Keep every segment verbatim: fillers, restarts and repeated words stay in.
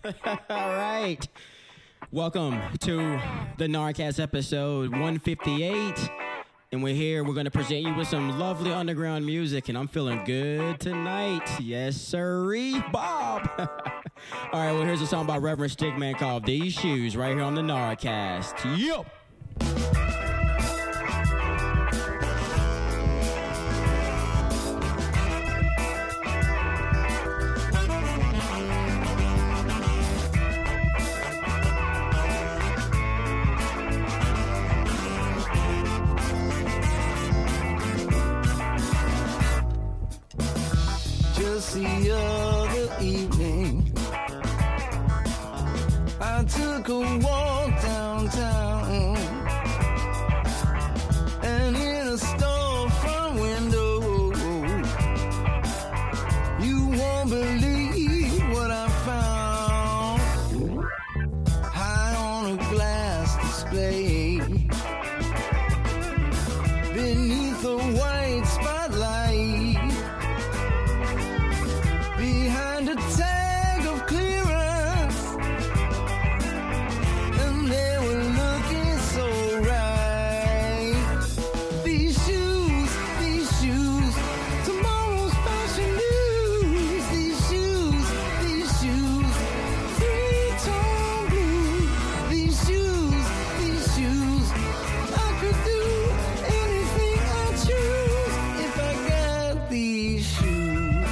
All right. Welcome to the Narcast episode one fifty-eight. And we're here. We're going to present you with some lovely underground music. And I'm feeling good tonight. Yes, sirree, Bob. All right, well, here's a song by Reverend Stickman called These Shoes right here on the Narcast. Yup. The other evening, I took a walk downtown, and in a storefront window, you won't believe what I found. High on a glass display, beneath a white spotlight, behind a tag of clearance, and they were looking so right. These shoes, these shoes, tomorrow's fashion news. These shoes, these shoes, three-tone blue. These shoes, these shoes, I could do anything I choose if I got these shoes.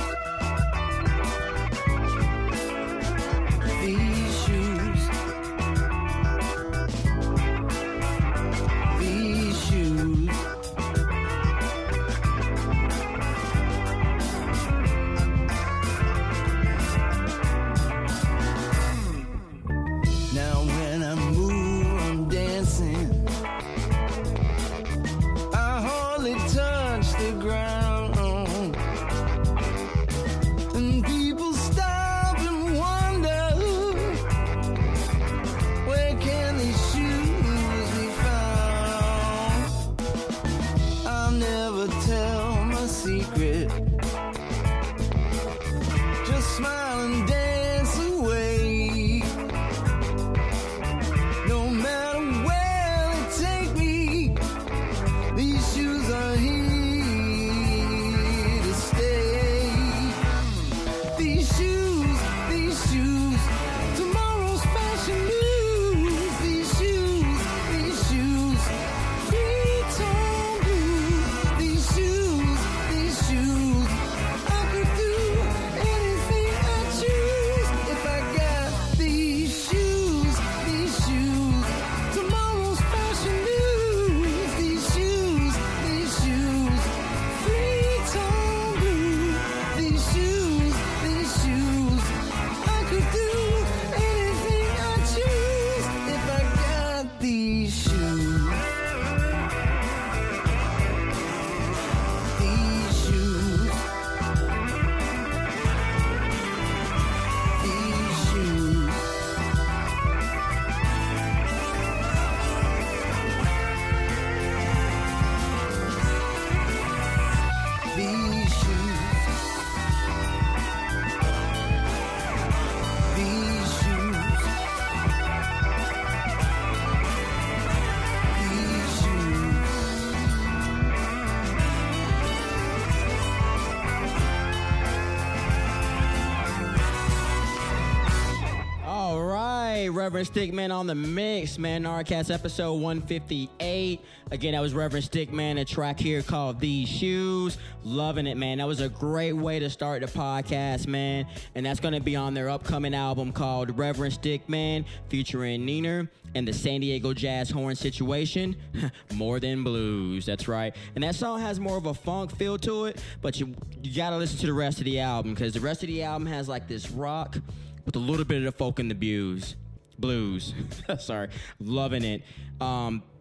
Reverend Stickman on the mix, man. Narcast episode one fifty-eight. Again, that was Reverend Stickman, a track here called These Shoes. Loving it, man. That was a great way to start the podcast, man. And that's going to be on their upcoming album called Reverend Stickman, featuring Neener and the San Diego Jazz Horn Situation. More Than Blues. That's right. And that song has more of a funk feel to it, but you, you got to listen to the rest of the album, because the rest of the album has like this rock with a little bit of the folk and the blues. Blues. Sorry. Loving it. Um,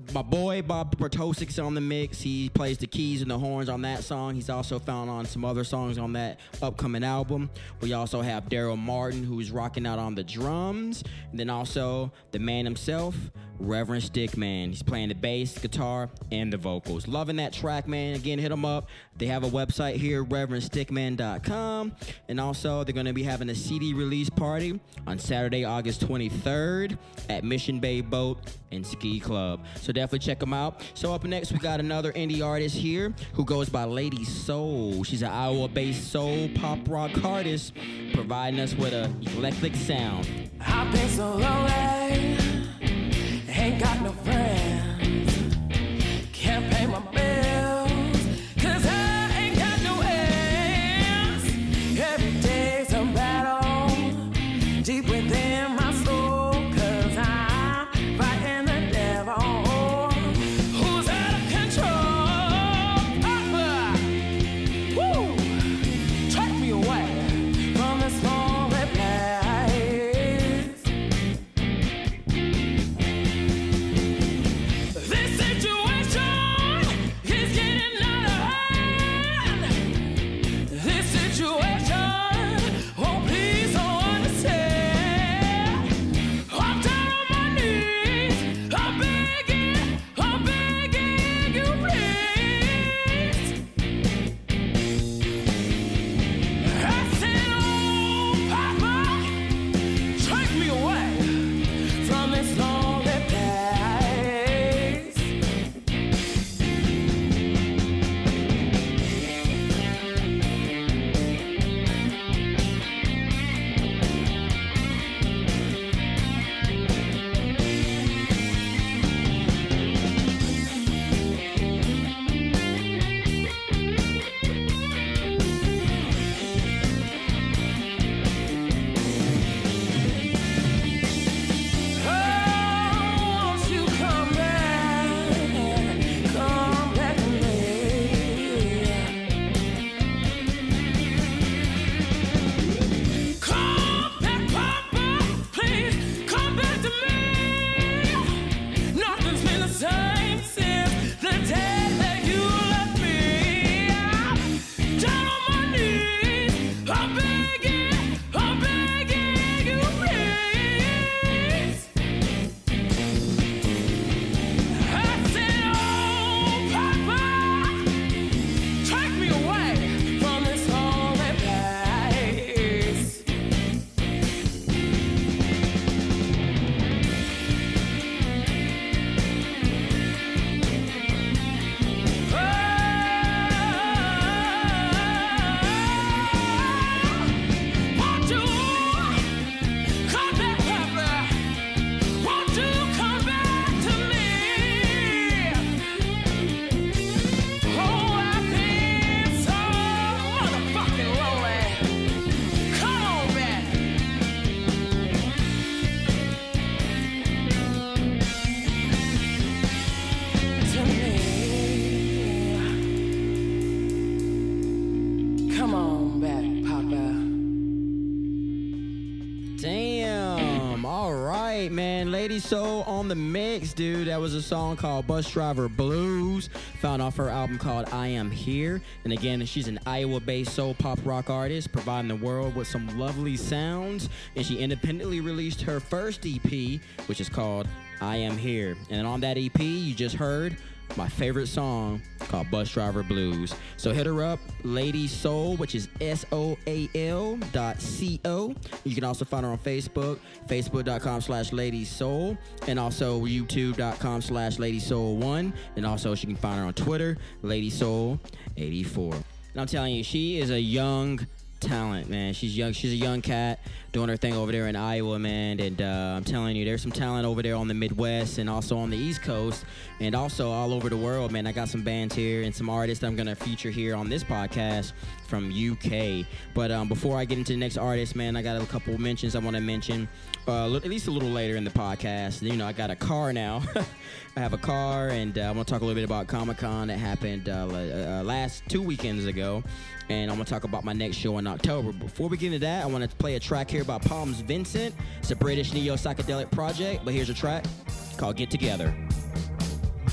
my boy Bob Bartosik's on the mix. He plays the keys and the horns on that song. He's also found on some other songs on that upcoming album. We also have Daryl Martin, who's rocking out on the drums. And then also the man himself, Reverend Stickman. He's playing the bass, guitar, and the vocals. Loving that track, man. Again, hit them up. They have a website here, reverend stickman dot com. And also, they're going to be having a C D release party on Saturday, August twenty-third at Mission Bay Boat and Ski Club. So definitely check them out. So up next, we got another indie artist here who goes by Lady Soul. She's an Iowa-based soul pop rock artist, providing us with a eclectic sound. I've been so lonely, ain't got no friends, can't pay my bills, cause I ain't got no ends. Every day's a battle, deep within my soul, cause I'm fighting the devil, who's out of control. Papa, woo, take me away from this lonely place. This situation is getting out of hand. This situation, oh please don't understand. I'm down on my knees, I'm begging, I'm begging you please. I said, oh Papa, take me away from this lonely place. Oh, won't you come back, come back to me. Come back, Papa, please, come back to me. Nothing's been the same since the day that you left me. I'm down on my knees, I'm begging, I'm begging you please. I said, oh Papa, take me away from this lonely place. Won't you come back, Papa? Won't you come back to me? Oh, I've been so motherfucking lonely. Come on back. To me. Come on back, Papa. Damn. All right, man. Lady Soul on the mix, dude. That was a song called Bus Driver Blues, found off her album called I Am Here. And again, she's an Iowa-based soul pop rock artist, providing the world with some lovely sounds. And she independently released her first E P, which is called I Am Here. And on that E P, you just heard my favorite song called Bus Driver Blues. So hit her up, Lady Soul, which is S O A L dot C O. You can also find her on Facebook, facebook.com slash Lady Soul, and also youtube.com slash Lady Soul one. And also she can find her on Twitter, Lady Soul eighty-four. And I'm telling you, she is a young talent, man. She's young. She's a young cat doing her thing over there in Iowa, man. And uh, I'm telling you, there's some talent over there on the Midwest and also on the East Coast and also all over the world, man. I got some bands here and some artists I'm going to feature here on this podcast from U K. But um, before I get into the next artist, man, I got a couple mentions I want to mention, uh, at least a little later in the podcast. You know, I got a car now. I have a car, and uh, I want to talk a little bit about Comic-Con that happened uh, uh, last two weekends ago. And I'm going to talk about my next show in October. Before we get into that, I want to play a track here by Palms Vincent. It's a British neo-psychedelic project, but here's a track called Get Together.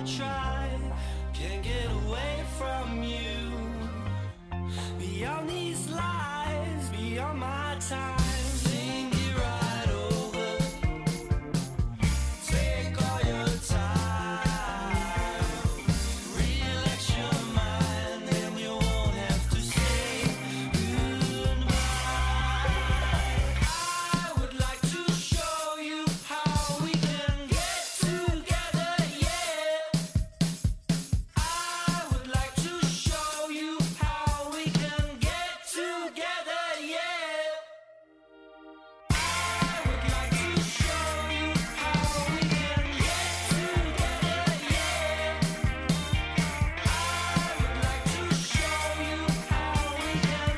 try, can't get away from you. Beyond these lies, beyond my time. Think it right over. Take all your time. Relax your mind, then you won't have to say goodbye. I would like to show you how we can get together, yeah. I would like to show you how we can get together, yeah. I would like to show you how we can get together, yeah. I would like to show you how we can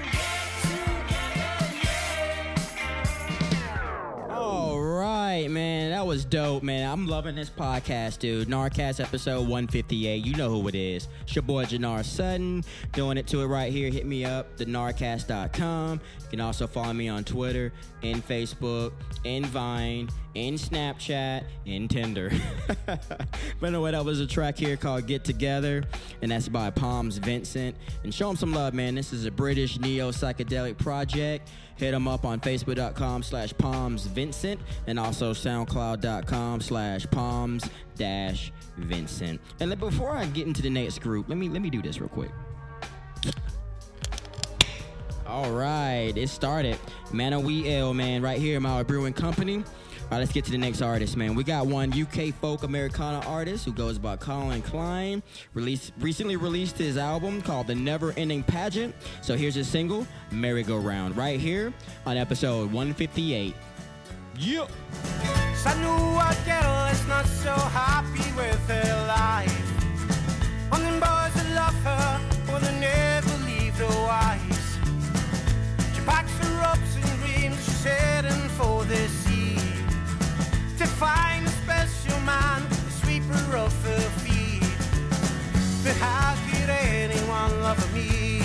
get together, yeah. All right, man. That was dope, man. I'm loving this podcast, dude. Narcast episode one fifty-eight. You know who it is. It's your boy, Jannar Sutton. Doing it to it right here. Hit me up, the narcast dot com. You can also follow me on Twitter, and Facebook, and Vine, and Snapchat, and Tinder. But anyway, that was a track here called Get Together, and that's by Palms Vincent. And show them some love, man. This is a British neo-psychedelic project. Hit them up on Facebook.com slash Palms Vincent, and also SoundCloud.com slash Palms dash Vincent. And then before I get into the next group, let me let me do this real quick. All right, it started. Man, we ill, man, right here in my brewing company. All right, let's get to the next artist, man. We got one U K folk Americana artist who goes by Colin Klein. Released, recently released his album called The Never Ending Pageant. So here's his single, Merry-Go Round, right here on episode one fifty-eight. Yeah. I knew a girl is not so happy with her life. On them boys that love her, but they never leave the wives. She packs her ropes and dreams, she's heading for the sea. To find a special man, a sweeper of her feet. But how could anyone love me?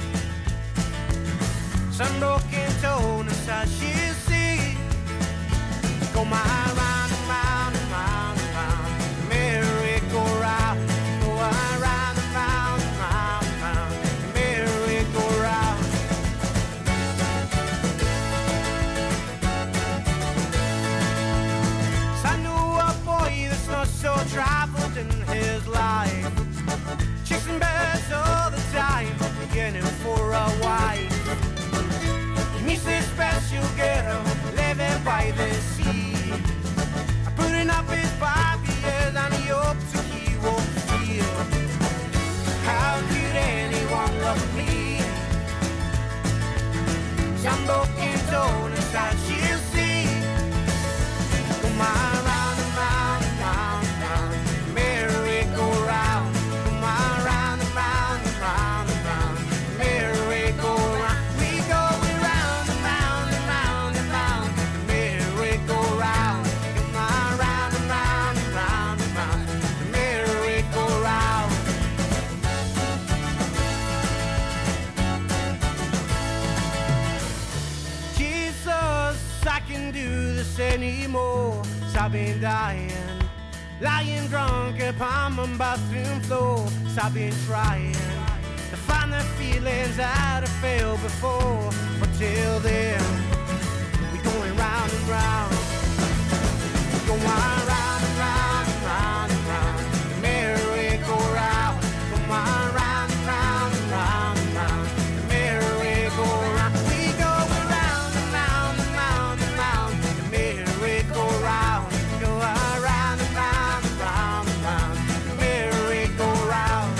Some broken tone inside she'll see. Go my round and round and round and round, merry-go-round. Go I round and round and round and round, merry-go-round. I knew a boy that's not so traveled in his life. Chicks and birds all the time, beginning for a wife. He meets this special girl living by the sea. Putting up his barriers and he hopes that he won't feel. How could anyone love me? Some broken tone inside she'll see. Go my round and round and round and round, merry-go-round. Go my round and round and round and round, merry-go-round. We go round and round and round and round, merry-go-round. Go my round and round and round and round, merry-go-round. Jesus, I can do this anymore. 'Cause I've been dying, lying drunk upon my bathroom floor. 'Cause I've been trying to find the feelings that I felt before. But till then, we going round and round. We going round and round and round and round, merry-go-round. Going round and round and round and round, merry-go-round. We going round and round and round and round, merry-go-round. Go round and round and round and round, merry-go-round.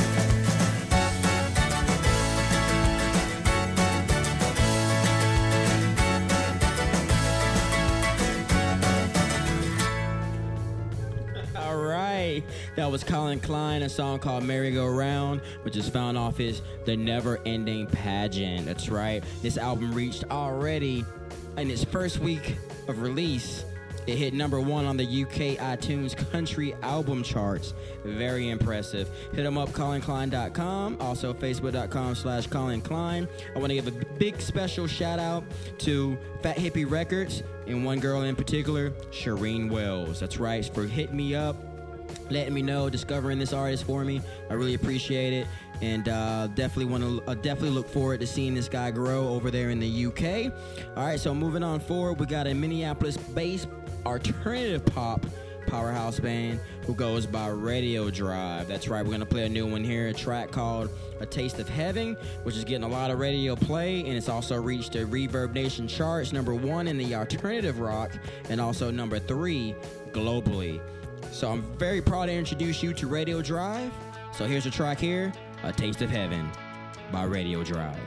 All right. That was Colin Klein, a song called Merry-Go-Round, which is found off his The Never Ending Pageant. That's right. This album reached already in its first week of release. It hit number one on the U K iTunes country album charts. Very impressive. Hit them up, colin klein dot com. Also, facebook.com slash Colin Klein. I want to give a big special shout out to Fat Hippie Records and one girl in particular, Shireen Wells. That's right, for hitting me up letting me know, discovering this artist for me. I really appreciate it, and uh, definitely want to uh, definitely look forward to seeing this guy grow over there in the U K. All right, so moving on forward, we got a Minneapolis-based alternative pop powerhouse band who goes by Radio Drive. That's right, we're gonna play a new one here, a track called A Taste of Heaven, which is getting a lot of radio play, and it's also reached the Reverb Nation charts, number one in the alternative rock, and also number three globally. So I'm very proud to introduce you to Radio Drive. So here's a track here, A Taste of Heaven by Radio Drive.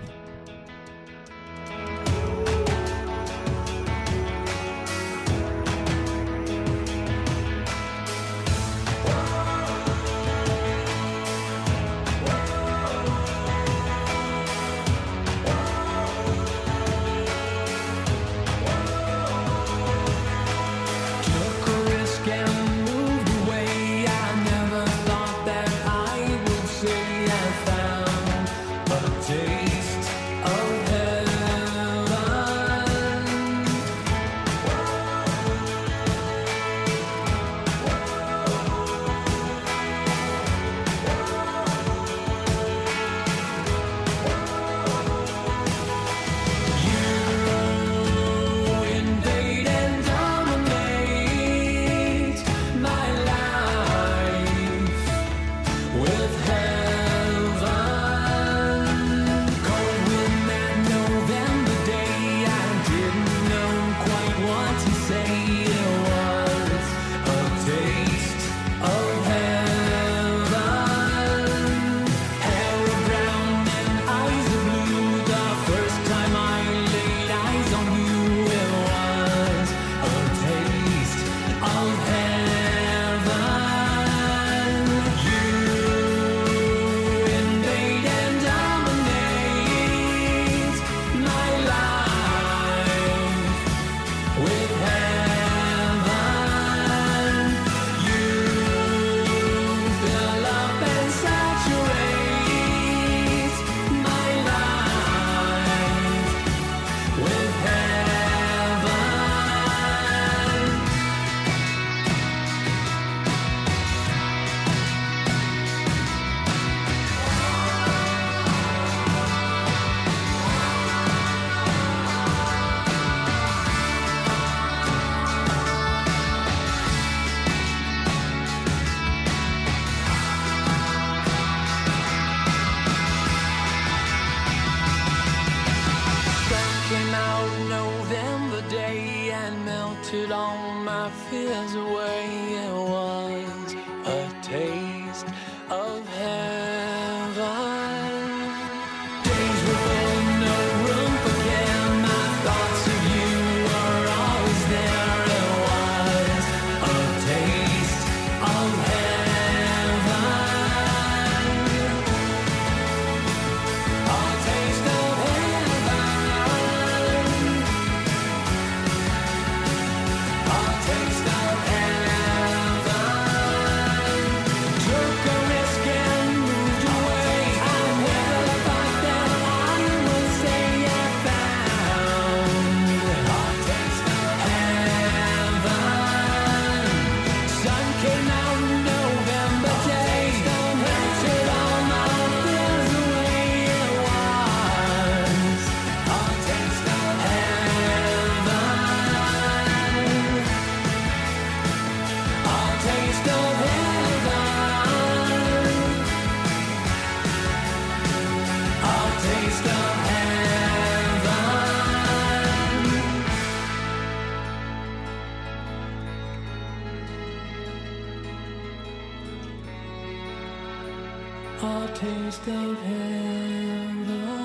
A taste of heaven.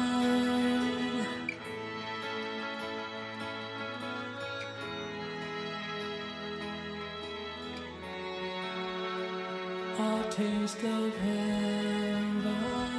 A taste of heaven.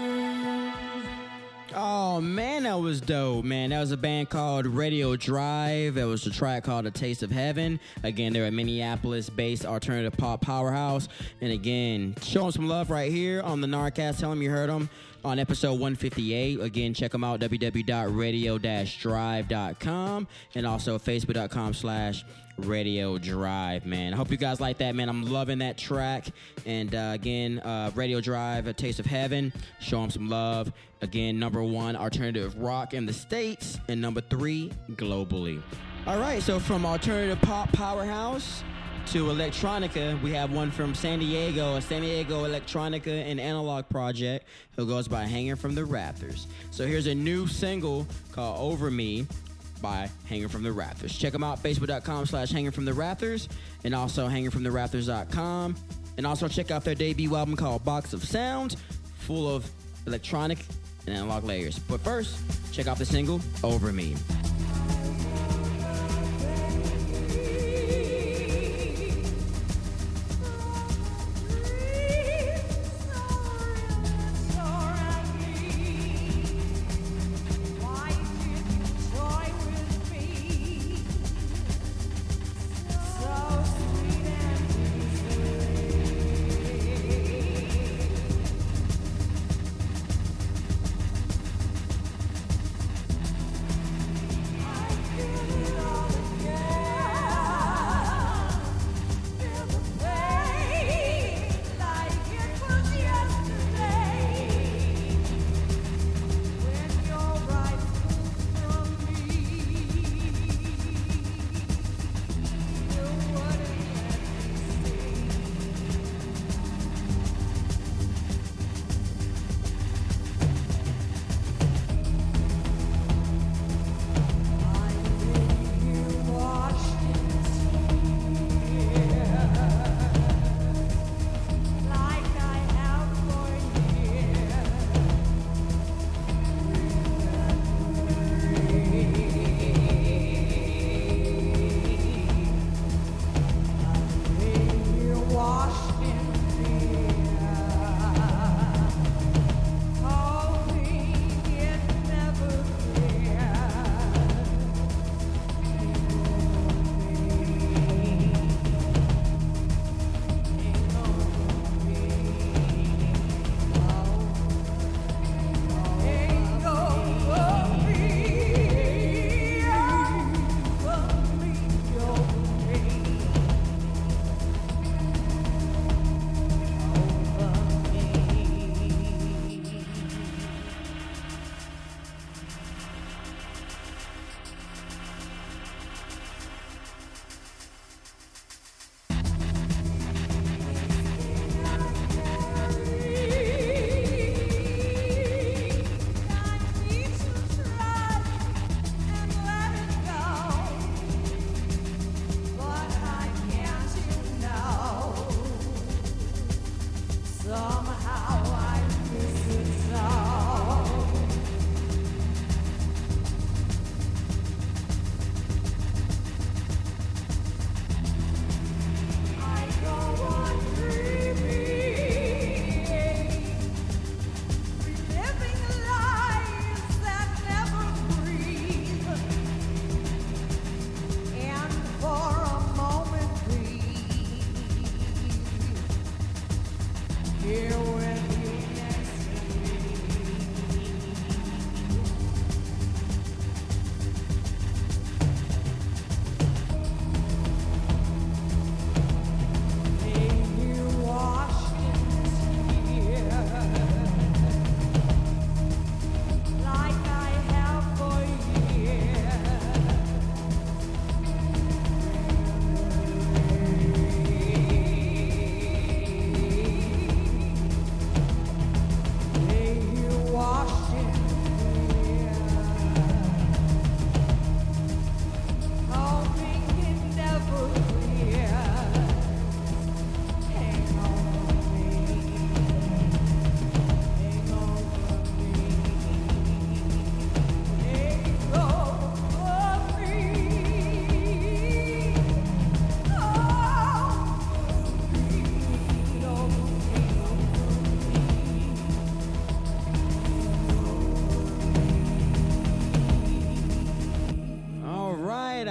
Oh man, that was dope, man. That was a band called Radio Drive. That was a track called A Taste of Heaven. Again, they're a Minneapolis-based alternative pop powerhouse. And again, showing some love right here on the Narcast. Tell them you heard them. on episode one fifty-eight. Again, check them out, w w w dot radio dash drive dot com, and also facebook dot com slash Radio Drive, man. I hope you guys like that, man. I'm loving that track. And uh, again, uh, Radio Drive, A Taste of Heaven. Show them some love. Again, number one, alternative rock in the States, and number three, globally. All right, so from alternative pop powerhouse to electronica, we have one from San Diego, a San Diego electronica and analog project who goes by Hanging from the Rafters. So here's a new single called Over Me by Hanging from the Rafters. Check them out, facebook dot com slash Hanging from the Rafters, and also hanging from the rafters dot com. And also check out their debut album called Box of Sound, full of electronic and analog layers. But first, check out the single, Over Me.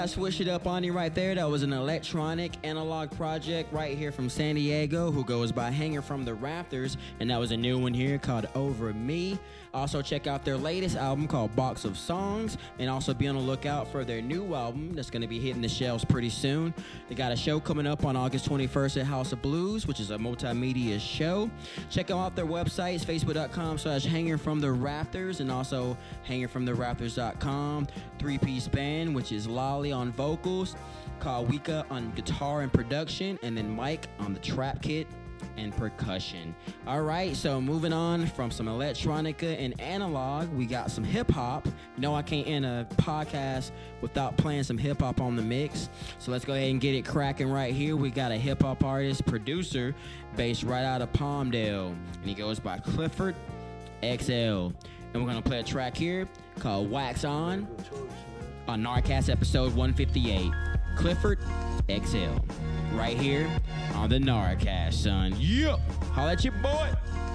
I switched it up on you right there. That was an electronic analog project right here from San Diego who goes by Hanging from the Rafters, and that was a new one here called Over Me. Also, check out their latest album called Box of Songs, and also be on the lookout for their new album that's going to be hitting the shelves pretty soon. They got a show coming up on August twenty-first at House of Blues, which is a multimedia show. Check out their websites, facebook.com slash Hanging from the Rafters, and also hanging from the rafters dot com. Three-piece band, which is Lolly on vocals, Kawika on guitar and production, and then Mike on the trap kit and percussion. All right, so moving on from some electronica and analog, we got some hip-hop. You know I can't end a podcast without playing some hip-hop on the mix, so let's go ahead and get it cracking right here. We got a hip-hop artist, producer, based right out of Palmdale, and he goes by Clifford X L. And we're going to play a track here called Wax On on Narcast episode one fifty-eight. Clifford X L. Right here on the Narcast, son. Yep. Holla at your boy.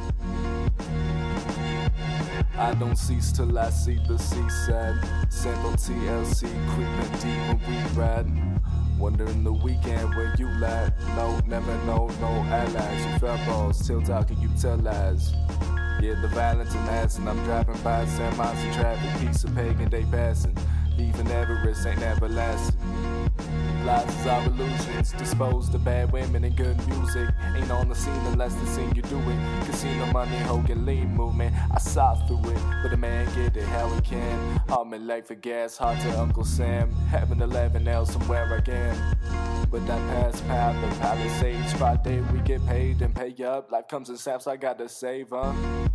I don't cease till I see the seaside. Sample T L C creeping deep when we ride. Wondering the weekend where you lie. No, never know, no allies. You fell balls, till talking, you tell lies. Yeah, the violence and ass, and I'm driving by San Monster traffic, piece of pagan day passing. Even Everest ain't everlasting. Lies is our illusions, disposed of bad women and good music. Ain't on the scene unless the scene you doing. Casino money, Hogan lean movement. I saw through it, but a man get it how he can. I'm in late for gas, hard to Uncle Sam. Having eleven L somewhere again. But that pass pal, the Palisades. Friday we get paid and pay up. Life comes in snaps, I gotta save, huh?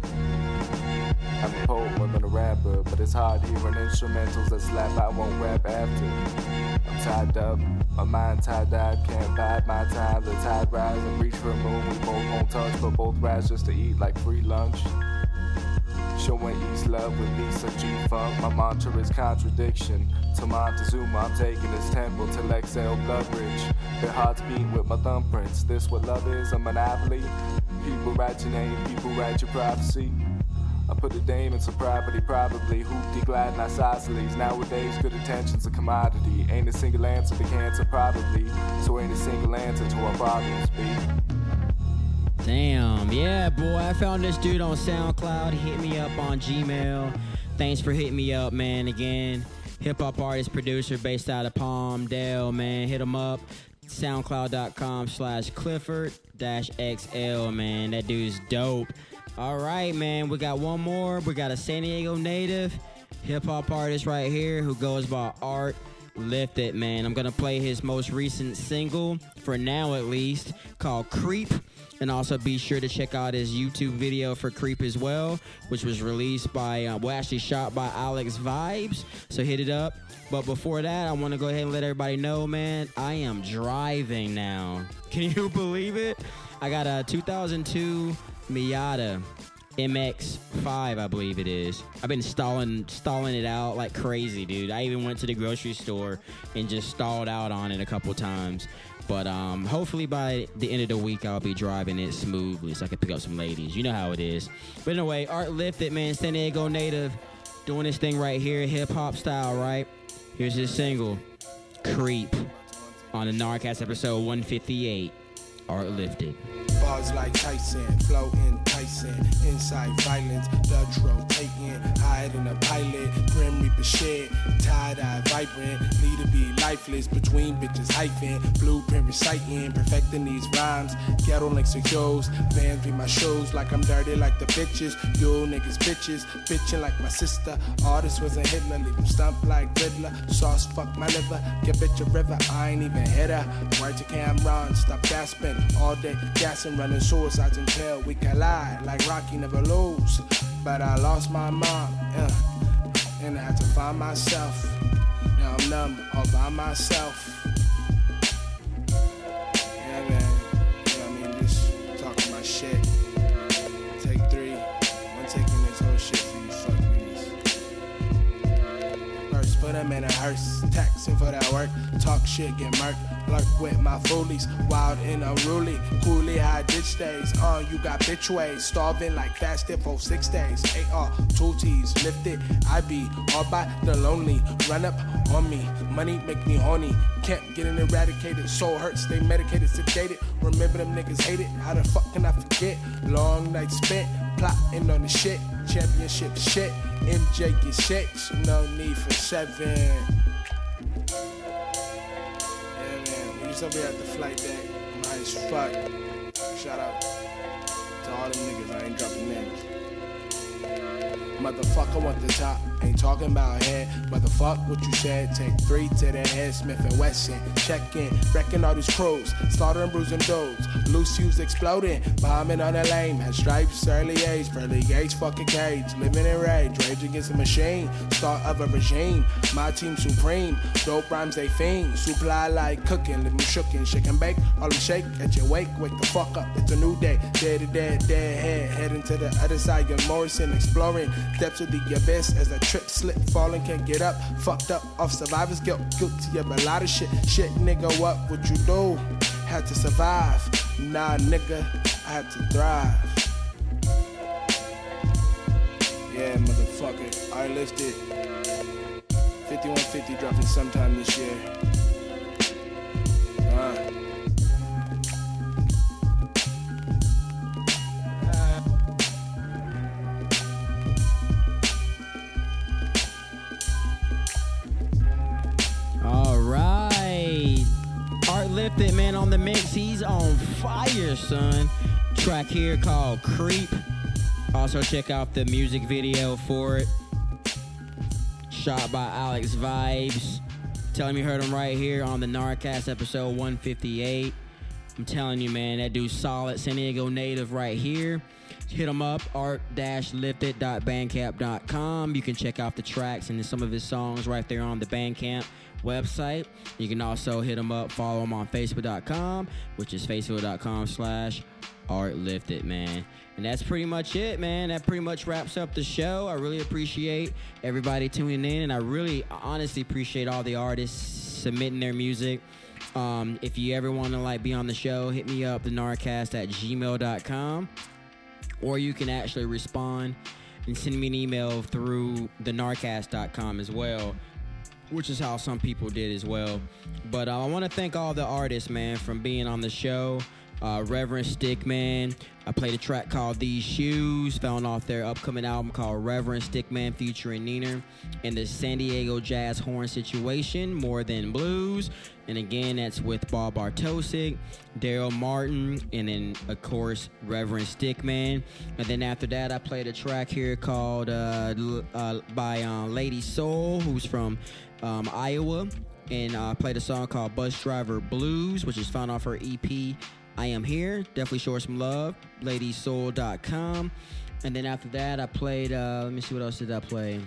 I'm a poet more than a rapper, but it's hard hearing instrumentals that slap. I won't rap after. I'm tied up, my mind tied up, can't bide my time. The tide rise and reach for a moon. We both won't touch, but both rise just to eat like free lunch. Showing East love with Lisa G-Funk. My mantra is contradiction. To Montezuma, I'm taking his temple till X L blood rich. Their hearts beat with my thumbprints. This what love is, a monopoly. People write your name, people write your prophecy. I put a dame in some property, probably. Hoopty gliding isosceles. Nowadays, good attention's a commodity. Ain't a single answer to cancer, probably. So ain't a single answer to our problems, B. Damn, yeah, boy. I found this dude on SoundCloud. He hit me up on Gmail. Thanks for hitting me up, man. Again, hip-hop artist, producer based out of Palmdale, man. Hit him up. SoundCloud.com slash Clifford dash XL, man. That dude's dope. All right, man, we got one more. We got a San Diego native hip-hop artist right here who goes by Art Lifted, man. I'm going to play his most recent single, for now at least, called Creep. And also be sure to check out his YouTube video for Creep as well, which was released by, uh, well, actually shot by Alex Vibes. So hit it up. But before that, I want to go ahead and let everybody know, man, I am driving now. Can you believe it? I got a two thousand two Miata M X five, I believe it is. I've been stalling stalling it out like crazy, dude. I even went to the grocery store and just stalled out on it a couple times. But um, hopefully by the end of the week, I'll be driving it smoothly so I can pick up some ladies. You know how it is. But anyway, Art Lifted, man, San Diego native, doing this thing right here, hip-hop style, right? Here's his single, Creep, on the Narcast episode one fifty-eight, Art Lifted. Bars like Tyson, flow enticing, inside violence, Dutch rotating, hide in a pilot, grim reaper shit, tie-dye vibrant, leader be lifeless, between bitches hyphen, blueprint reciting, perfecting these rhymes, ghetto links to shows, fans be my shows like I'm dirty like the bitches, you niggas bitches, bitching like my sister, artist wasn't Hitler, leave him stumped like Riddler, sauce fuck my liver, get bitch a river, I ain't even hit her, right to Cameron, stop gasping, all day gassing, running suicides until we collide, like Rocky never lose, but I lost my mom, yeah, and I had to find myself, now I'm numb all by myself, yeah man, you know what I mean, just talking my shit, take three, I'm taking this whole shit for you fuck niggas, first put them in a hearse, taxing for that work, talk shit, get murked, Lurk with my foolies, wild and unruly. Coolly high ditch days. Uh, you got bitch ways. Starving like fasted for six days. A R, two T's, lifted. I be all by the lonely. Run up on me. Money make me horny. Can't get an eradicated. Soul hurt, stay medicated, sedated. Remember them niggas hate it. How the fuck can I forget? Long night spent, plotting on the shit. Championship shit. M J get six. No need for seven. Yeah, man. We used to be at the flight deck. Nice fuck. Shout out to all them niggas. I ain't dropping names. Motherfucker want the top, ain't talking about head. Motherfuck what you said, take three to the head. Smith and Wesson, check in, wrecking all these crews, slaughtering, bruising dudes, loose fuse exploding, bombing on the lane. Had stripes, early age, pearly gates, fucking cage, living in rage, rage against the machine, start of a regime. My team supreme, dope rhymes they fiend, supply like cooking, living shookin', shake and bake, all them shake at your wake, wake the fuck up. It's a new day, dead to dead, dead head, heading to the other side. Young Morrison exploring. Depths of the abyss as I trip, slip, falling, can't get up. Fucked up off survivor's guilt, guilty of a lot of shit. Shit, nigga, what would you do? Had to survive. Nah, nigga, I had to thrive. Yeah, motherfucker, I lifted. fifty-one fifty dropping sometime this year. Uh. Lifted, man, on the mix. He's on fire, son. Track here called Creep. Also check out the music video for it. Shot by Alex Vibes. Telling me you heard him right here on the Narcast episode one fifty-eight. I'm telling you, man, that dude's solid. San Diego native right here. Hit him up, art dash lifted dot bandcamp dot com. You can check out the tracks and some of his songs right there on the Bandcamp website. You can also hit him up, follow him on facebook dot com, which is facebook dot com slash art lifted, man. And that's pretty much it, man. That pretty much wraps up the show. I really appreciate everybody tuning in, and I really honestly appreciate all the artists submitting their music. Um, if you ever want to like be on the show, hit me up, the narcast at gmail dot com. Or you can actually respond and send me an email through the narcast dot com as well, which is how some people did as well. But uh, I want to thank all the artists, man, from being on the show. Uh, Reverend Stickman, I played a track called These Shoes, found off their upcoming album called Reverend Stickman featuring Neener, and the San Diego Jazz Horn Situation, More Than Blues. And again, that's with Bob Bartosik, Daryl Martin, and then, of course, Reverend Stickman. And then after that, I played a track here called uh, uh, by uh, Lady Soul, who's from um, Iowa. And I uh, played a song called Bus Driver Blues, which is found off her E P, I Am Here. Definitely show her some love, lady soul dot com. And then after that, I played, uh, let me see, what else did I play?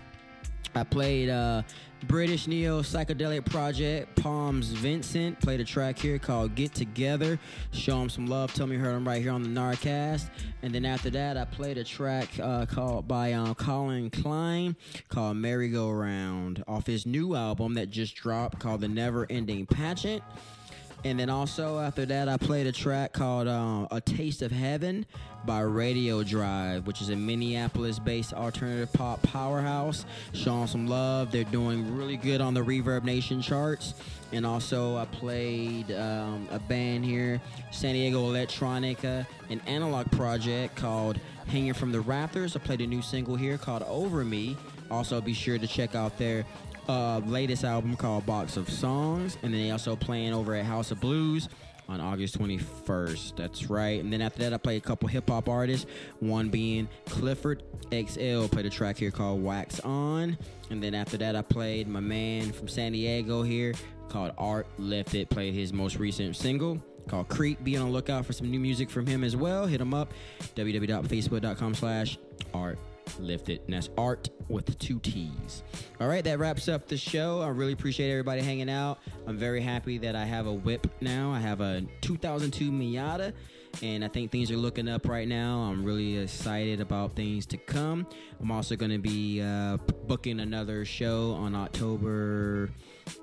I played uh, British Neo Psychedelic Project, Palms Vincent. Played a track here called Get Together. Show him some love. Tell me you heard him right here on the Narcast. And then after that, I played a track uh, called by um, Colin Klein called Merry Go Round off his new album that just dropped called The Never Ending Pageant. And then also after that, I played a track called uh, A Taste of Heaven by Radio Drive, which is a Minneapolis-based alternative pop powerhouse. Showing some love. They're doing really good on the Reverb Nation charts. And also I played um, a band here, San Diego Electronica, an analog project called Hanging from the Rafters. I played a new single here called Over Me. Also be sure to check out their Uh, latest album called Box of Songs, and then they also playing over at House of Blues on August twenty-first. That's right. And then after that, I played a couple hip-hop artists, one being Clifford X L. Played a track here called Wax On. And then after that, I played my man from San Diego here called Art Lifted. Played his most recent single called Creep. Be on the lookout for some new music from him as well. Hit him up, w w w dot facebook dot com slash art lifted. And that's art with two T's. All right, that wraps up the show. I really appreciate everybody hanging out. I'm very happy that I have a whip now. I have a two thousand two Miata, and I think things are looking up right now. I'm really excited about things to come. I'm also going to be uh, booking another show on October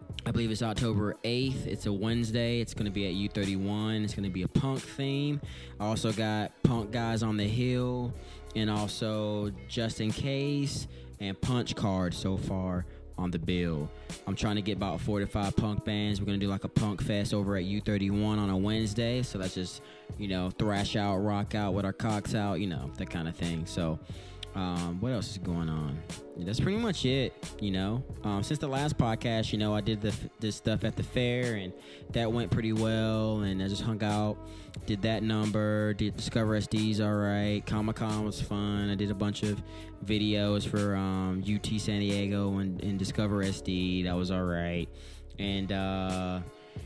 I believe it's October eighth. It's a Wednesday. It's going to be at U thirty-one. It's going to be a punk theme. I also got Punk Guys on the Hill and also Just In Case and Punch Card so far on the bill. I'm trying to get about four to five punk bands. We're going to do like a punk fest over at U thirty-one on a Wednesday. So let's just, you know, thrash out, rock out with our cocks out, you know, that kind of thing. So Um, what else is going on? Yeah, that's pretty much it, you know. Um, since the last podcast, you know, I did the, this stuff at the fair, and that went pretty well, and I just hung out, did that number, did Discover S D's all right, Comic-Con was fun, I did a bunch of videos for um, U T San Diego and, and Discover S D, that was all right, and uh,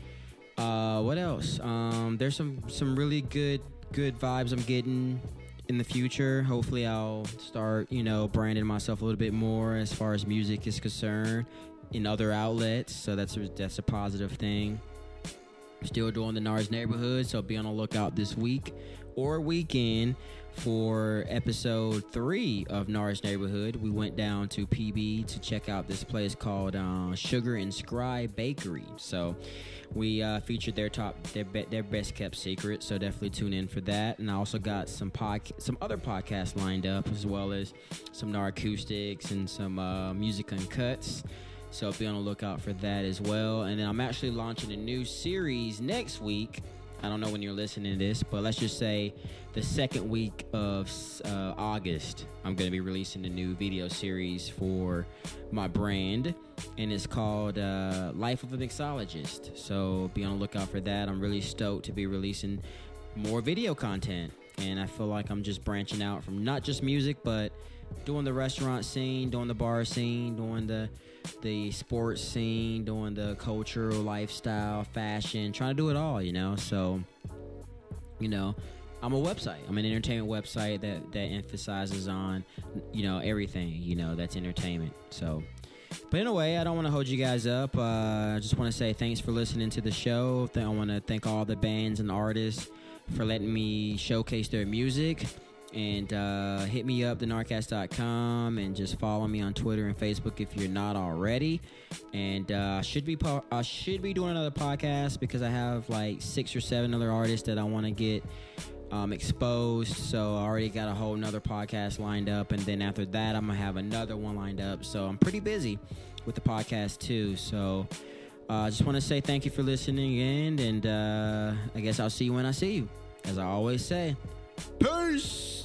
uh, what else? Um, there's some, some really good, good vibes I'm getting in the future. Hopefully I'll start, you know, branding myself a little bit more as far as music is concerned in other outlets. So that's a, that's a positive thing. Still doing the Nars Neighborhood, so be on the lookout this week or weekend for episode three of Nars Neighborhood. We went down to P B to check out this place called uh, Sugar and Scribe Bakery. So we uh, featured their top, their be- their best kept secret. So definitely tune in for that. And I also got some pod- some other podcasts lined up, as well as some Naracoustics and some uh, music uncuts. So be on the lookout for that as well. And then I'm actually launching a new series next week. I don't know when you're listening to this, but let's just say the second week of uh, August, I'm going to be releasing a new video series for my brand, and it's called uh, Life of a Mixologist. So be on the lookout for that. I'm really stoked to be releasing more video content, and I feel like I'm just branching out from not just music, but doing the restaurant scene, doing the bar scene, doing the the sports scene, doing the cultural, lifestyle, fashion, trying to do it all, you know. So, you know, I'm a website. I'm an entertainment website that, that emphasizes on, you know, everything, you know, that's entertainment. So, but in a way, I don't want to hold you guys up. Uh, I just want to say thanks for listening to the show. I want to thank all the bands and artists for letting me showcase their music. And uh, hit me up, the narcast dot com, and just follow me on Twitter and Facebook if you're not already. And uh, I should be po- I should be doing another podcast because I have like six or seven other artists that I want to get um, exposed. So I already got a whole nother podcast lined up, and then after that, I'm gonna have another one lined up. So I'm pretty busy with the podcast too. So uh, I just want to say thank you for listening again, and uh, I guess I'll see you when I see you, as I always say. Peace.